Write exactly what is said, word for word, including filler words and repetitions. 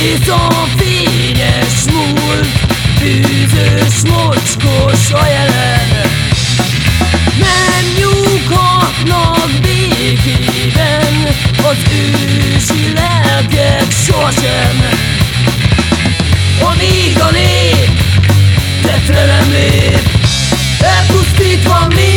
Kész a fényes múlt, bűzös, mocskos a jelen. Nem nyughatnak békében az ősi lelkek sosem. Amíg a nép tetre nem lép, elpusztítva mi